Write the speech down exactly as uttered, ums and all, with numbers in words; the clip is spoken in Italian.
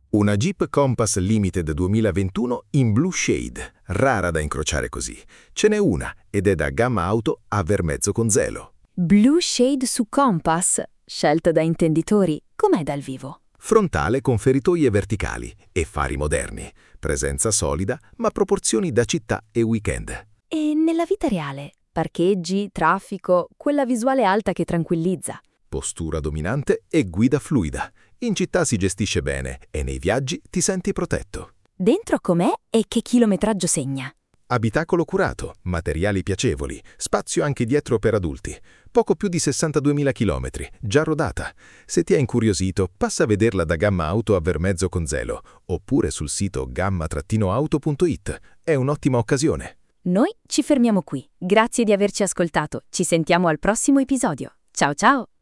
Una Jeep Compass Limited duemilaventuno in Blue Shade, rara da incrociare così. Ce n'è una ed è da Gamma Auto a Vermezzo con Zelo. Blue Shade su Compass, scelta da intenditori, com'è dal vivo? Frontale con feritoie verticali e fari moderni. Presenza solida, ma proporzioni da città e weekend. E nella vita reale? Parcheggi, traffico, quella visuale alta che tranquillizza. Postura dominante e guida fluida. In città si gestisce bene e nei viaggi ti senti protetto. Dentro com'è e che chilometraggio segna? Abitacolo curato, materiali piacevoli, spazio anche dietro per adulti. Poco più di sessantaduemila chilometri, già rodata. Se ti è incuriosito, passa a vederla da Gamma Auto a Vermezzo con Zelo, oppure sul sito gamma auto punto it. È un'ottima occasione. Noi ci fermiamo qui. Grazie di averci ascoltato. Ci sentiamo al prossimo episodio. Ciao ciao!